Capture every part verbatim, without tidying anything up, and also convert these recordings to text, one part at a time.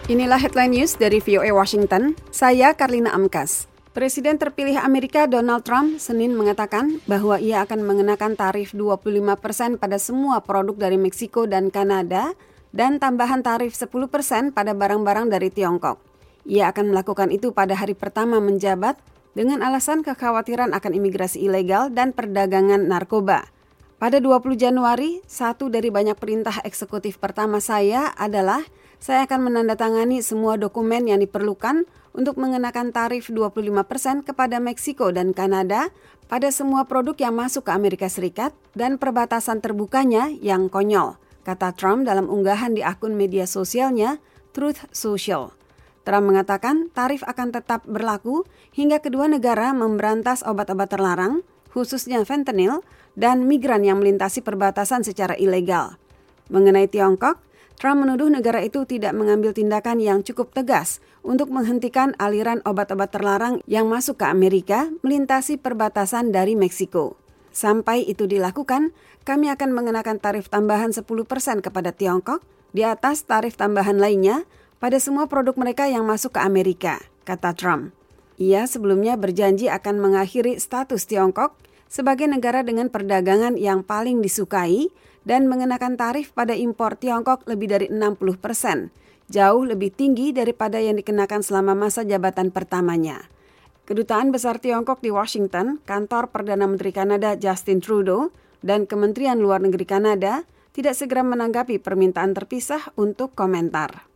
Inilah headline news dari V O A Washington, saya Karlina Amkas. Presiden terpilih Amerika Donald Trump Senin mengatakan bahwa ia akan mengenakan tarif dua puluh lima persen pada semua produk dari Meksiko dan Kanada dan tambahan tarif sepuluh persen pada barang-barang dari Tiongkok. Ia akan melakukan itu pada hari pertama menjabat dengan alasan kekhawatiran akan imigrasi ilegal dan perdagangan narkoba. Pada dua puluh Januari, satu dari banyak perintah eksekutif pertama saya adalah saya akan menandatangani semua dokumen yang diperlukan untuk mengenakan tarif dua puluh lima persen kepada Meksiko dan Kanada pada semua produk yang masuk ke Amerika Serikat dan perbatasan terbukanya yang konyol, kata Trump dalam unggahan di akun media sosialnya Truth Social. Trump mengatakan tarif akan tetap berlaku hingga kedua negara memberantas obat-obat terlarang, khususnya fentanyl, dan migran yang melintasi perbatasan secara ilegal. Mengenai Tiongkok, Trump menuduh negara itu tidak mengambil tindakan yang cukup tegas untuk menghentikan aliran obat-obat terlarang yang masuk ke Amerika melintasi perbatasan dari Meksiko. Sampai itu dilakukan, kami akan mengenakan tarif tambahan sepuluh persen kepada Tiongkok di atas tarif tambahan lainnya pada semua produk mereka yang masuk ke Amerika, kata Trump. Ia sebelumnya berjanji akan mengakhiri status Tiongkok sebagai negara dengan perdagangan yang paling disukai dan mengenakan tarif pada impor Tiongkok lebih dari enam puluh persen, jauh lebih tinggi daripada yang dikenakan selama masa jabatan pertamanya. Kedutaan Besar Tiongkok di Washington, kantor Perdana Menteri Kanada Justin Trudeau, dan Kementerian Luar Negeri Kanada tidak segera menanggapi permintaan terpisah untuk komentar.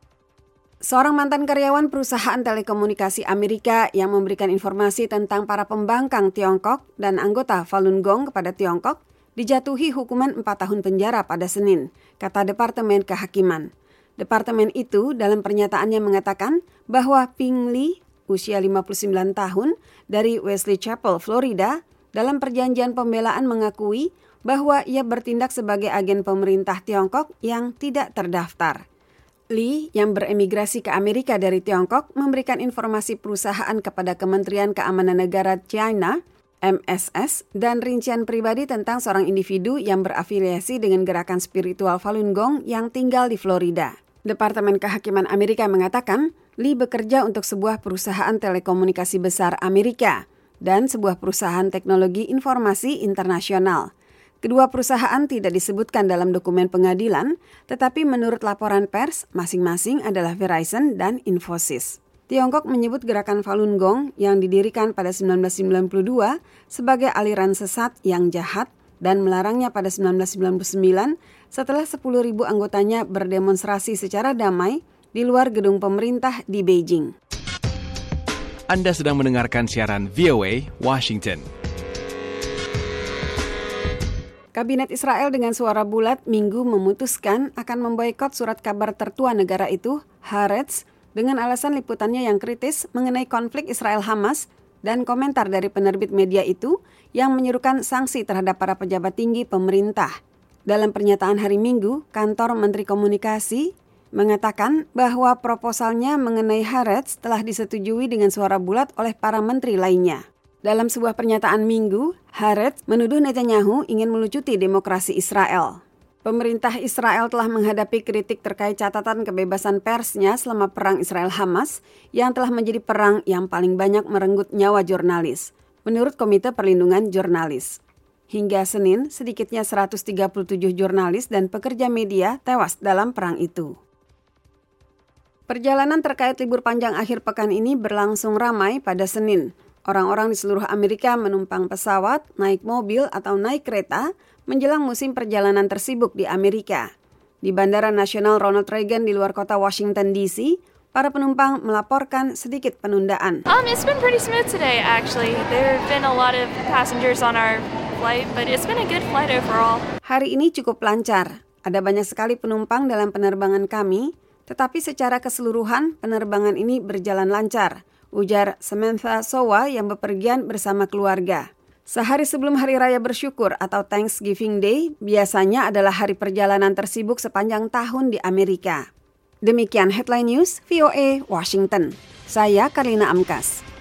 Seorang mantan karyawan perusahaan telekomunikasi Amerika yang memberikan informasi tentang para pembangkang Tiongkok dan anggota Falun Gong kepada Tiongkok dijatuhi hukuman empat tahun penjara pada Senin, kata Departemen Kehakiman. Departemen itu dalam pernyataannya mengatakan bahwa Ping Li, usia lima puluh sembilan tahun, dari Wesley Chapel, Florida, dalam perjanjian pembelaan mengakui bahwa ia bertindak sebagai agen pemerintah Tiongkok yang tidak terdaftar. Li, yang beremigrasi ke Amerika dari Tiongkok, memberikan informasi perusahaan kepada Kementerian Keamanan Negara China, M S S, dan rincian pribadi tentang seorang individu yang berafiliasi dengan gerakan spiritual Falun Gong yang tinggal di Florida. Departemen Kehakiman Amerika mengatakan, Li bekerja untuk sebuah perusahaan telekomunikasi besar Amerika dan sebuah perusahaan teknologi informasi internasional. Kedua perusahaan tidak disebutkan dalam dokumen pengadilan, tetapi menurut laporan pers, masing-masing adalah Verizon dan Infosys. Tiongkok menyebut gerakan Falun Gong yang didirikan pada sembilan belas sembilan puluh dua sebagai aliran sesat yang jahat dan melarangnya pada sembilan belas sembilan puluh sembilan setelah sepuluh ribu anggotanya berdemonstrasi secara damai di luar gedung pemerintah di Beijing. Anda sedang mendengarkan siaran V O A Washington. Kabinet Israel dengan suara bulat Minggu memutuskan akan memboikot surat kabar tertua negara itu, Haaretz, dengan alasan liputannya yang kritis mengenai konflik Israel-Hamas dan komentar dari penerbit media itu yang menyerukan sanksi terhadap para pejabat tinggi pemerintah. Dalam pernyataan hari Minggu, kantor Menteri Komunikasi mengatakan bahwa proposalnya mengenai Haaretz telah disetujui dengan suara bulat oleh para menteri lainnya. Dalam sebuah pernyataan Minggu, Haaretz menuduh Netanyahu ingin melucuti demokrasi Israel. Pemerintah Israel telah menghadapi kritik terkait catatan kebebasan persnya selama perang Israel-Hamas yang telah menjadi perang yang paling banyak merenggut nyawa jurnalis, menurut Komite Perlindungan Jurnalis. Hingga Senin, sedikitnya seratus tiga puluh tujuh jurnalis dan pekerja media tewas dalam perang itu. Perjalanan terkait libur panjang akhir pekan ini berlangsung ramai pada Senin. Orang-orang di seluruh Amerika menumpang pesawat, naik mobil, atau naik kereta menjelang musim perjalanan tersibuk di Amerika. Di Bandara Nasional Ronald Reagan di luar kota Washington D C, para penumpang melaporkan sedikit penundaan. Um, it's been pretty smooth today, actually. There have been a lot of passengers on our flight, but it's been a good flight overall. Hari ini cukup lancar. Ada banyak sekali penumpang dalam penerbangan kami, tetapi secara keseluruhan penerbangan ini berjalan lancar, ujar Samantha Sowa yang bepergian bersama keluarga. Sehari sebelum Hari Raya Bersyukur atau Thanksgiving Day biasanya adalah hari perjalanan tersibuk sepanjang tahun di Amerika. Demikian Headline News V O A Washington. Saya Karlina Amkas.